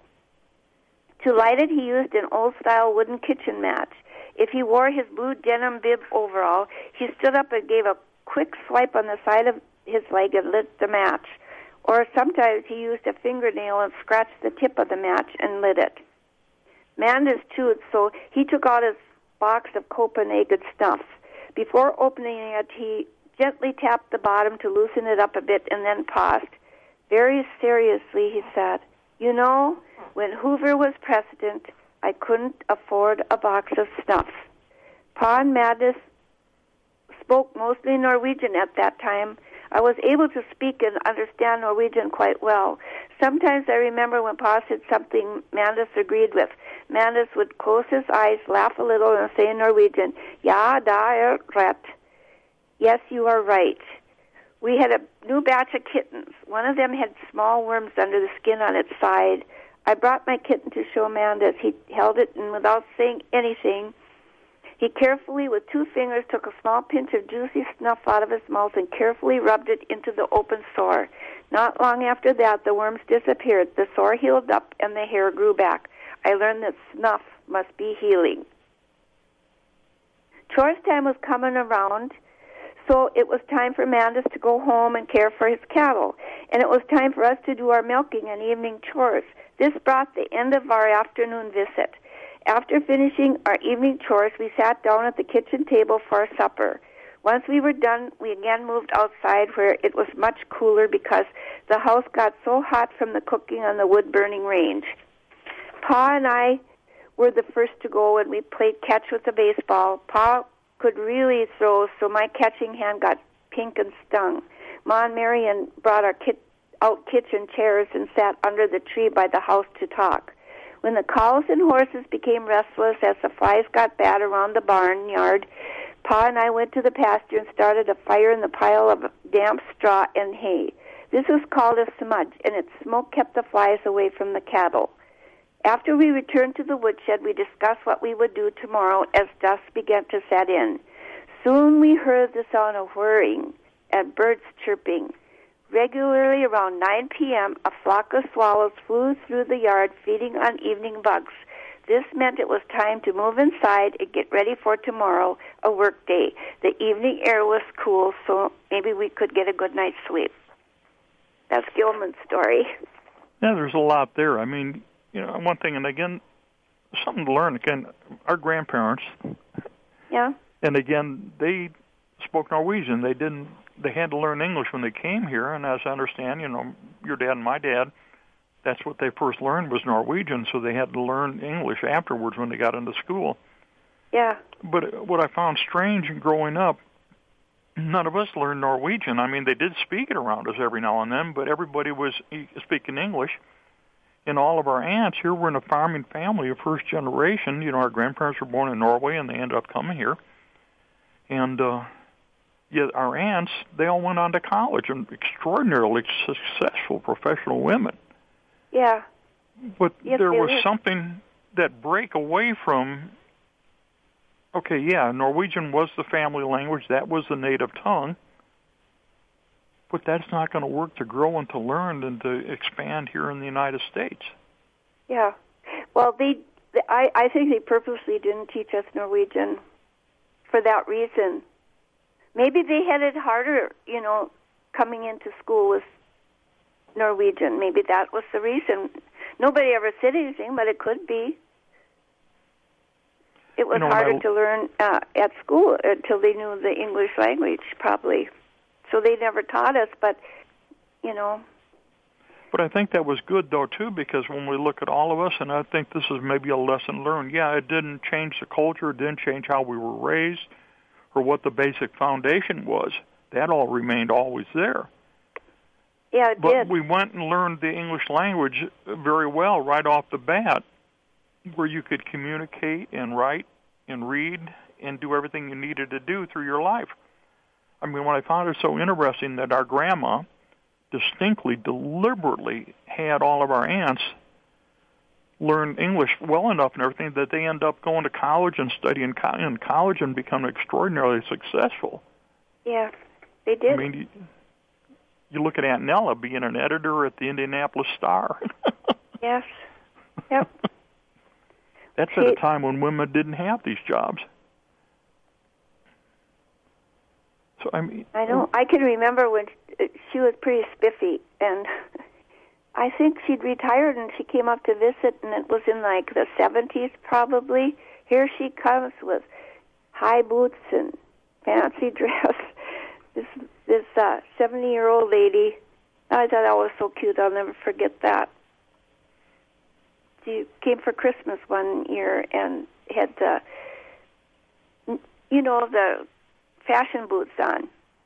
To light it, he used an old-style wooden kitchen match. If he wore his blue denim bib overall, he stood up and gave a quick swipe on the side of his leg and lit the match. Or sometimes he used a fingernail and scratched the tip of the match and lit it. Mandus chewed, so he took out his box of Copenhagen snuff. Before opening it, he gently tapped the bottom to loosen it up a bit and then paused. Very seriously, he said, "You know, when Hoover was president, I couldn't afford a box of snuff." Pa and Mandus spoke mostly Norwegian at that time. I was able to speak and understand Norwegian quite well. Sometimes I remember when Pa said something Mandus agreed with. Mandus would close his eyes, laugh a little, and say in Norwegian, "Ja, da er rätt." Yes, you are right. we had a new batch of kittens. One of them had small worms under the skin on its side. I brought my kitten to show Amanda. He held it, and without saying anything, he carefully, with two fingers, took a small pinch of juicy snuff out of his mouth and carefully rubbed it into the open sore. Not long after that, the worms disappeared. The sore healed up, and the hair grew back. I learned that snuff must be healing. Chores time was coming around, so it was time for Mandus to go home and care for his cattle, and it was time for us to do our milking and evening chores. This brought the end of our afternoon visit. After finishing our evening chores, we sat down at the kitchen table for our supper. Once we were done, we again moved outside where it was much cooler because the house got so hot from the cooking on the wood-burning range. Pa and I were the first to go, and we played catch with the baseball. Pa could really throw, so my catching hand got pink and stung. Ma and Marion brought our kit, out kitchen chairs and sat under the tree by the house to talk. When the cows and horses became restless as the flies got bad around the barnyard, Pa and I went to the pasture and started a fire in the pile of damp straw and hay. This was called a smudge, and its smoke kept the flies away from the cattle. After we returned to the woodshed, we discussed what we would do tomorrow as dusk began to set in. Soon we heard the sound of whirring and birds chirping. Regularly around nine p.m., a flock of swallows flew through the yard feeding on evening bugs. This meant it was time to move inside and get ready for tomorrow, a work day. The evening air was cool, so maybe we could get a good night's sleep. That's Gilman's story. Yeah, there's a lot there. I mean, you know, one thing, and again, something to learn. Again, our grandparents, yeah, and again, they spoke Norwegian. They didn't. They had to learn English when they came here, and as I understand, you know, your dad and my dad, that's what they first learned was Norwegian, so they had to learn English afterwards when they got into school. Yeah. But what I found strange in growing up, none of us learned Norwegian. I mean, they did speak it around us every now and then, but everybody was speaking English. And all of our aunts, here we're in a farming family of first generation. You know, our grandparents were born in Norway, and they ended up coming here. And uh, yet our aunts, they all went on to college, and extraordinarily successful professional women. Yeah. But yes, there was is. something that break away from, okay, yeah, Norwegian was the family language. That was the native tongue. But that's not going to work to grow and to learn and to expand here in the United States. Yeah. Well, they, they I, I think they purposely didn't teach us Norwegian for that reason. Maybe they had it harder, you know, coming into school with Norwegian. Maybe that was the reason. Nobody ever said anything, but it could be. It was you know, harder I, to learn uh, at school until they knew the English language, probably. So they never taught us, but, you know. But I think that was good, though, too, because when we look at all of us, and I think this is maybe a lesson learned, yeah, it didn't change the culture, it didn't change how we were raised, or what the basic foundation was. That all remained always there. Yeah, it but did. But we went and learned the English language very well right off the bat, where you could communicate and write and read and do everything you needed to do through your life. I mean, what I found it so interesting that our grandma distinctly, deliberately had all of our aunts learn English well enough and everything that they end up going to college and studying co- in college and become extraordinarily successful. Yeah, they did. I mean, you, you look at Aunt Nella being an editor at the Indianapolis Star. Yes. Yep. That's she, at a time when women didn't have these jobs. So I mean, I know. I can remember when she was pretty spiffy, and I think she'd retired, and she came up to visit, and it was in like the seventies, probably. Here she comes with high boots and fancy dress. This this uh, seventy-year-old lady. I thought that was so cute. I'll never forget that. She came for Christmas one year and had the, you know, the fashion boots on.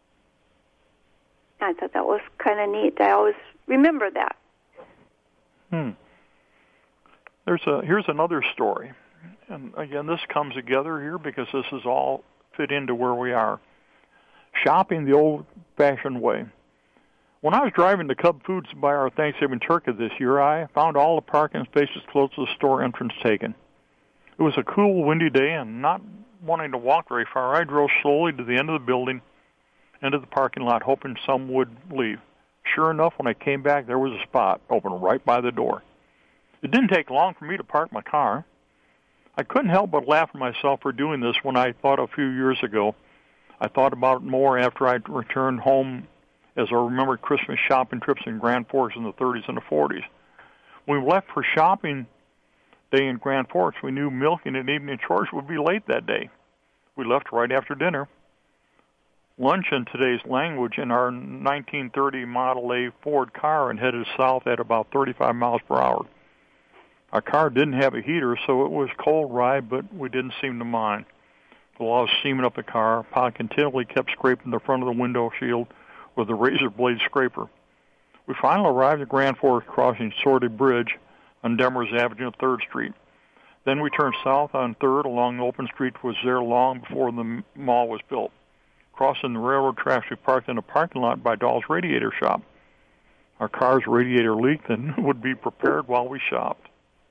I thought that was kind of neat. I always remember that. Hmm. There's a here's another story, and again, this comes together here because this is all fit into where we are. shopping the old-fashioned way. When I was driving to Cub Foods to buy our Thanksgiving turkey this year, I found all the parking spaces close to the store entrance taken. It was a cool, windy day, and not wanting to walk very far, I drove slowly to the end of the building, into the parking lot, hoping some would leave. Sure enough, when I came back, there was a spot open right by the door. It didn't take long for me to park my car. I couldn't help but laugh at myself for doing this when I thought a few years ago. I thought about it more after I returned home, as I remembered Christmas shopping trips in Grand Forks in the thirties and the forties. When we left for shopping day in Grand Forks, we knew milking and evening chores would be late that day. We left right after dinner. Lunch in today's language in our nineteen thirty Model A Ford car and headed south at about thirty-five miles per hour. Our car didn't have a heater, so it was a cold ride, but we didn't seem to mind. The law was steaming up the car. Pa continually kept scraping the front of the window shield with a razor blade scraper. We finally arrived at Grand Forks crossing Sortie Bridge on Demers Avenue and third Street. Then we turned south on third along open street, was there long before the mall was built. Crossing the railroad tracks, we parked in a parking lot by Dahl's Radiator Shop. Our car's radiator leaked and would be prepared while we shopped.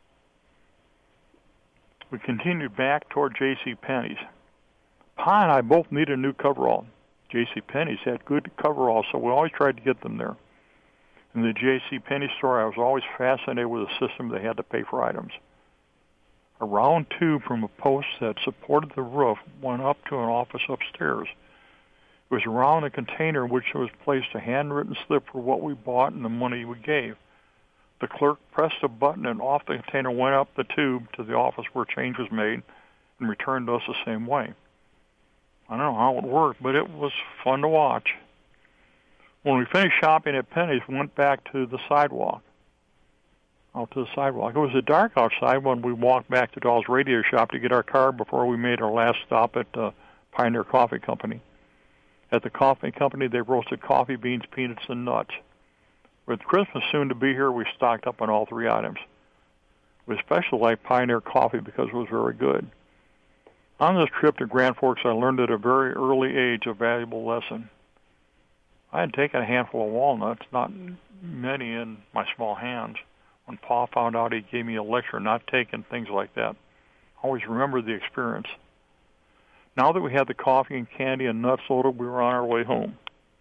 We continued back toward J C Penney's. Pa and I both needed a new coverall. J C Penney's had good coveralls, so we always tried to get them there. In the J C Penney store, I was always fascinated with the system they had to pay for items. A round tube from a post that supported the roof went up to an office upstairs. It was around a container in which was placed a handwritten slip for what we bought and the money we gave. The clerk pressed a button and off the container went up the tube to the office where change was made and returned to us the same way. I don't know how it worked, but it was fun to watch. When we finished shopping at Penny's, we went back to the sidewalk, out to the sidewalk. It was dark outside when we walked back to Dahl's Radio Shop to get our car before we made our last stop at uh, Pioneer Coffee Company. At the coffee company, they roasted coffee beans, peanuts, and nuts. With Christmas soon to be here, we stocked up on all three items. We especially liked Pioneer coffee because it was very good. On this trip to Grand Forks, I learned at a very early age a valuable lesson. I had taken a handful of walnuts, not many in my small hands. When Pa found out, he gave me a lecture not taking things like that. I always remember the experience. Now that we had the coffee and candy and nuts loaded, we were on our way home.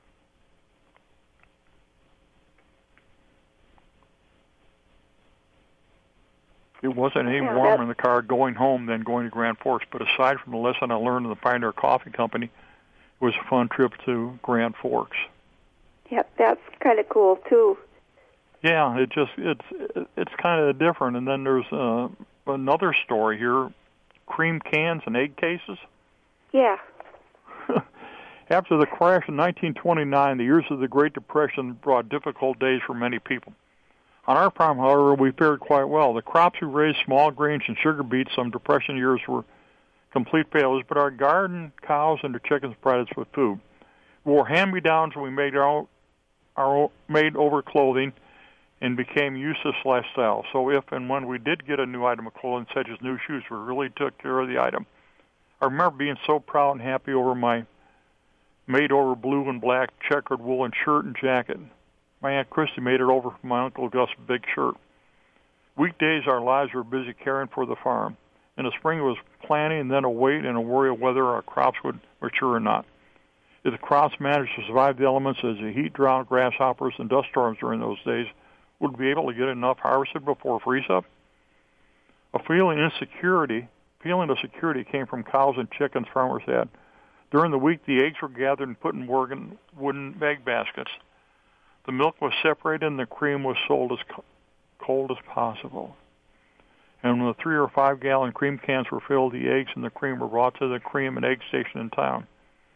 It wasn't any Yeah, warmer in the car going home than going to Grand Forks, but aside from the lesson I learned in the Pioneer Coffee Company, it was a fun trip to Grand Forks. Yep, that's kind of cool too. Yeah, it just it's it's kind of different. And then there's uh, another story here: cream cans and egg cases. Yeah. After the crash in nineteen twenty-nine, the years of the Great Depression brought difficult days for many people. On our farm, however, we fared quite well. The crops we raised, small grains and sugar beets, some Depression years were complete failures, but our garden, cows, and the chickens provided us with food. We wore hand-me-downs and we made our, our made-over clothing and became used to this lifestyle. So if and when we did get a new item of clothing, such as new shoes, we really took care of the item. I remember being so proud and happy over my made-over blue and black checkered woolen shirt and jacket. My Aunt Christy made it over from my Uncle Gus' big shirt. Weekdays, our lives were busy caring for the farm. In the spring, it was planting and then a wait and a worry of whether our crops would mature or not. If the crops managed to survive the elements as the heat drowned grasshoppers and dust storms during those days, would we be able to get enough harvested before freeze-up? A feeling of insecurity, feeling of security came from cows and chickens farmers had. During the week, the eggs were gathered and put in wooden egg baskets. The milk was separated and the cream was sold as cold as possible. And when the three or five gallon cream cans were filled, the eggs and the cream were brought to the cream and egg station in town.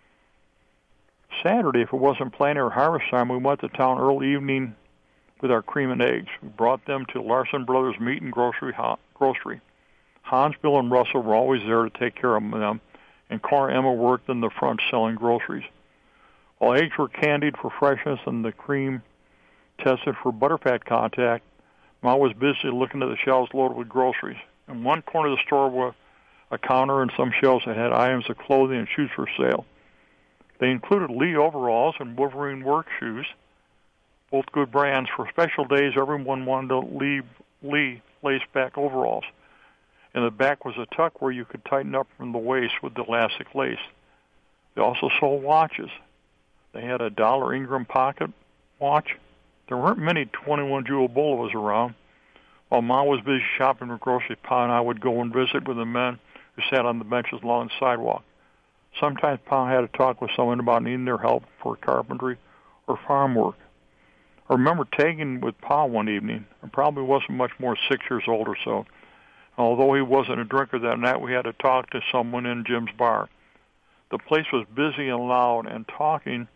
Saturday, if it wasn't planting or harvest time, we went to town early evening with our cream and eggs. We brought them to Larson Brothers Meat and Grocery. Grocery. Hans, Bill, and Russell were always there to take care of them, and Cora Emma worked in the front selling groceries. While eggs were candied for freshness and the cream tested for butterfat contact, Ma was busy looking at the shelves loaded with groceries. In one corner of the store was a counter and some shelves that had items of clothing and shoes for sale. They included Lee overalls and Wolverine work shoes, both good brands. For special days, everyone wanted to Lee, Lee lace-back overalls. In the back was a tuck where you could tighten up from the waist with the elastic lace. They also sold watches. They had a dollar Ingram pocket watch. There weren't many twenty-one jewel Bolovas around. While Mom was busy shopping for groceries, Pa and I would go and visit with the men who sat on the benches along the sidewalk. Sometimes Pa had to talk with someone about needing their help for carpentry or farm work. I remember tagging with Pa one evening. I probably wasn't much more than six years old or so. Although he wasn't a drinker that night, we had to talk to someone in Jim's bar. The place was busy and loud, and talking,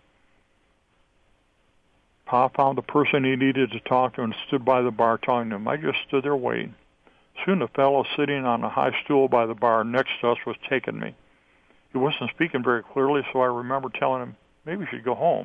Pa found the person he needed to talk to and stood by the bar talking to him. I just stood there waiting. Soon the fellow sitting on a high stool by the bar next to us was taking me. He wasn't speaking very clearly, so I remember telling him, maybe you should go home.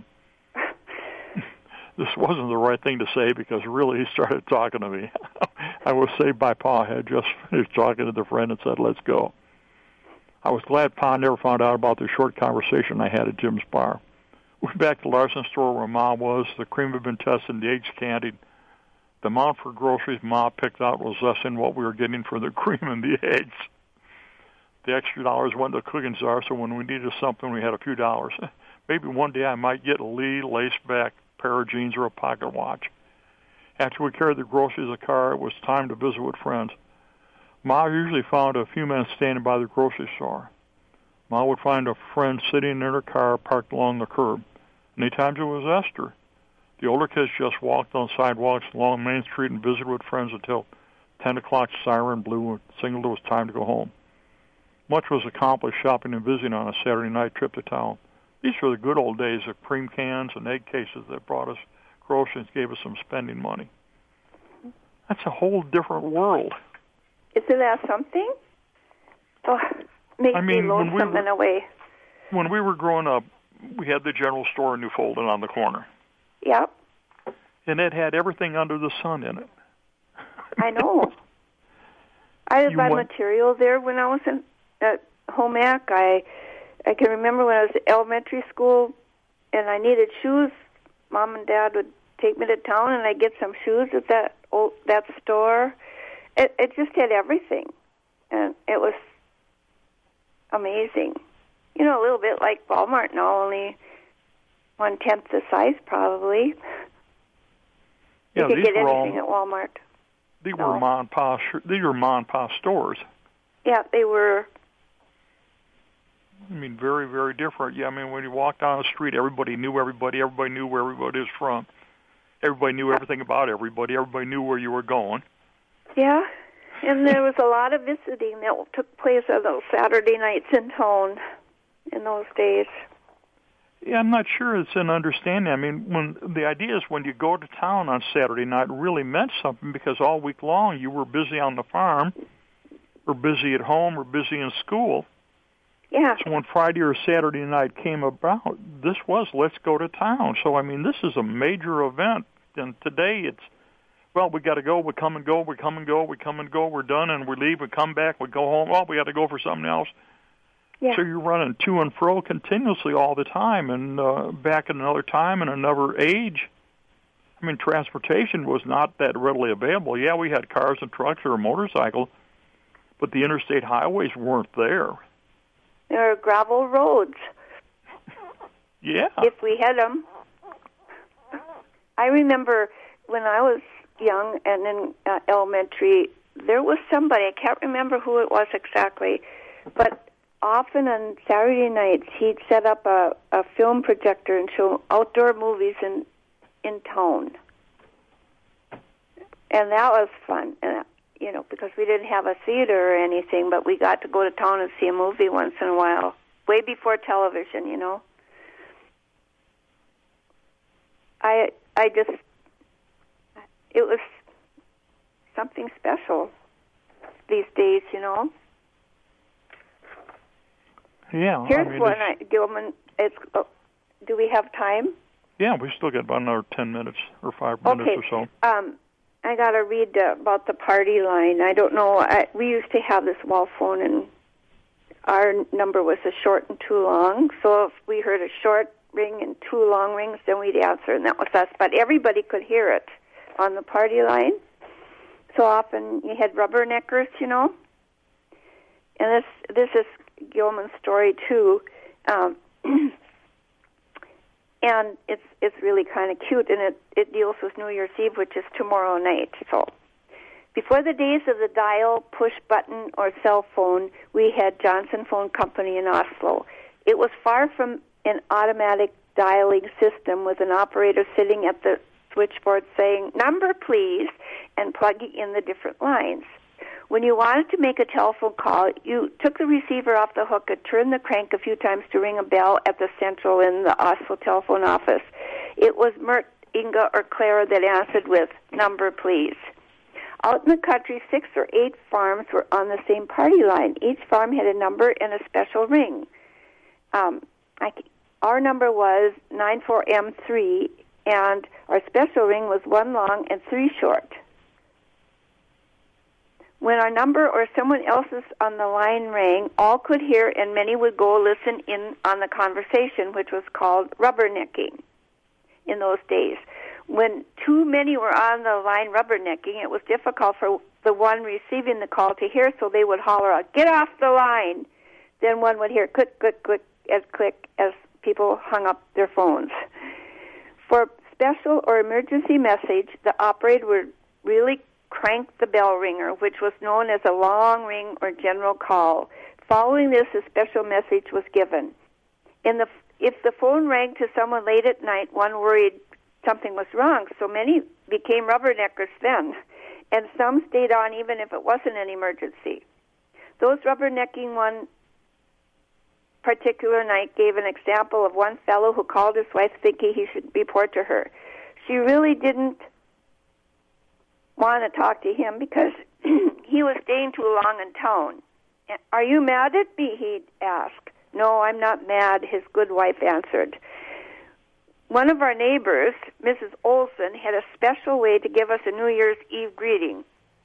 This wasn't the right thing to say because really he started talking to me. I was saved by Pa. I had just finished talking to the friend and said, let's go. I was glad Pa never found out about the short conversation I had at Jim's bar. We went back to Larson's store where Ma was. The cream had been tested, the eggs candied. The amount for groceries Ma picked out was less than what we were getting for the cream and the eggs. The extra dollars went to the cooking jar, so when we needed something, we had a few dollars. Maybe one day I might get a Lee lace-back pair of jeans or a pocket watch. After we carried the groceries in the car, it was time to visit with friends. Ma usually found a few men standing by the grocery store. Ma would find a friend sitting in her car parked along the curb. Many times it was Esther. The older kids just walked on sidewalks along Main Street and visited with friends until ten o'clock siren blew and signaled it was time to go home. Much was accomplished shopping and visiting on a Saturday night trip to town. These were the good old days of cream cans and egg cases that brought us groceries and gave us some spending money. That's a whole different world. Isn't that something? Oh, makes I mean, me lonesome when we were, in a way. When we were growing up, we had the general store in New Fulton on the corner. Yep. And it had everything under the sun in it. I know. I had buy went, material there when I was in at home ec. I I can remember when I was in elementary school and I needed shoes. Mom and Dad would take me to town and I'd get some shoes at that old, that store. It, it just had everything, and it was amazing. You know, a little bit like Walmart now, only one-tenth the size probably. Yeah, you could these get were anything all, at Walmart. These no. were mom and pa. These were mom and pa stores. Yeah, they were. I mean, very, very different. Yeah, I mean, when you walked down the street, everybody knew everybody. Everybody knew where everybody was from. Everybody knew everything about everybody. Everybody knew where you were going. Yeah, and there was a lot of visiting that took place on those Saturday nights in town in those days. Yeah, I'm not sure it's an understanding. I mean, when the idea is when you go to town on Saturday night, it really meant something because all week long you were busy on the farm, or busy at home, or busy in school. Yeah. So when Friday or Saturday night came about, this was let's go to town. So, I mean, this is a major event. And today it's, well, we got to go, we come and go, we come and go, we come and go, we're done, and we leave, we come back, we go home, oh, we got to go for something else. Yeah. So you're running to and fro continuously all the time, and uh, back at another time and another age. I mean, transportation was not that readily available. Yeah, we had cars and trucks or a motorcycle, but the interstate highways weren't there. There are gravel roads. Yeah. If we had them. I remember when I was young and in uh, elementary, there was somebody, I can't remember who it was exactly, but often on Saturday nights he'd set up a, a film projector and show outdoor movies in, in town. And that was fun. And you know, because we didn't have a theater or anything, but we got to go to town and see a movie once in a while, way before television, you know. I I just, it was something special these days, you know. Yeah. Here's I mean, one, I, Gilman, it's, oh, do we have time? Yeah, we still got about another ten minutes or five minutes okay. or so. Um, I got to read uh, about the party line. I don't know. I, we used to have this wall phone, and our number was a short and two long. So if we heard a short ring and two long rings, then we'd answer, and that was us. But everybody could hear it on the party line. So often you had rubberneckers, you know. And this this is Gilman's story too, um, and it's it's really kind of cute, and it it deals with New Year's Eve, which is tomorrow night. So, before the days of the dial, push button, or cell phone, we had Johnson Phone Company in Oslo. It was far from an automatic dialing system with an operator sitting at the switchboard saying "number, please," and plugging in the different lines. When you wanted to make a telephone call, you took the receiver off the hook and turned the crank a few times to ring a bell at the central in the Oslo telephone office. It was Mert, Inga, or Clara that answered with, "Number, please." Out in the country, six or eight farms were on the same party line. Each farm had a number and a special ring. Um, I, our number was nine four M three, and our special ring was one long and three short. When our number or someone else's on the line rang, all could hear, and many would go listen in on the conversation, which was called rubbernecking in those days. When too many were on the line rubbernecking, it was difficult for the one receiving the call to hear, so they would holler out, "Get off the line!" Then one would hear click, click, click, as click as people hung up their phones. For special or emergency message, the operator would really crank the bell ringer, which was known as a long ring or general call. Following this, a special message was given. In the, if the phone rang to someone late at night, one worried something was wrong, so many became rubberneckers then, and some stayed on even if it wasn't an emergency. Those rubbernecking one particular night gave an example of one fellow who called his wife thinking he should report to her. She really didn't want to talk to him because he was staying too long in town. "Are you mad at me?" he'd ask. "No, I'm not mad," his good wife answered. One of our neighbors, Missus Olson, had a special way to give us a New Year's Eve greeting.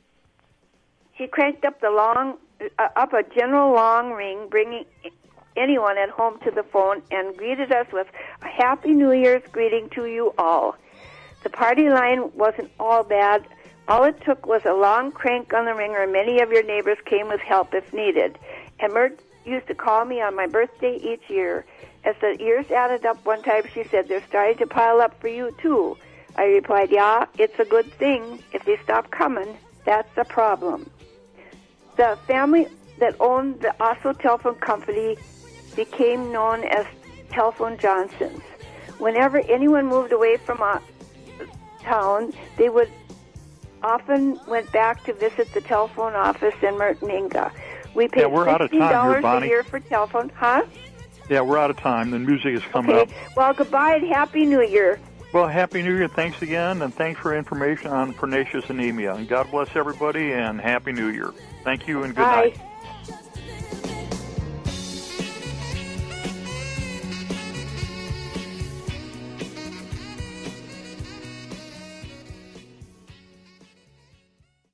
She cranked up the long, uh, up a general long ring, bringing anyone at home to the phone, and greeted us with a Happy New Year's greeting to you all. The party line wasn't all bad. All it took was a long crank on the ringer, and many of your neighbors came with help if needed. And Mert used to call me on my birthday each year. As the years added up, one time she said, "They're starting to pile up for you, too." I replied, "Yeah, it's a good thing. If they stop coming, that's a problem." The family that owned the Oslo Telephone Company became known as Telephone Johnsons. Whenever anyone moved away from a town, they would often went back to visit the telephone office in Mert and Inga. We paid yeah, we're out of fifteen dollars time here, Bonnie. a year for telephone. Huh? Yeah, we're out of time. The music is coming okay. up. Well, goodbye and Happy New Year. Well, Happy New Year. Thanks again, and thanks for information on pernicious anemia. And God bless everybody, and Happy New Year. Thank you, and good Bye. night.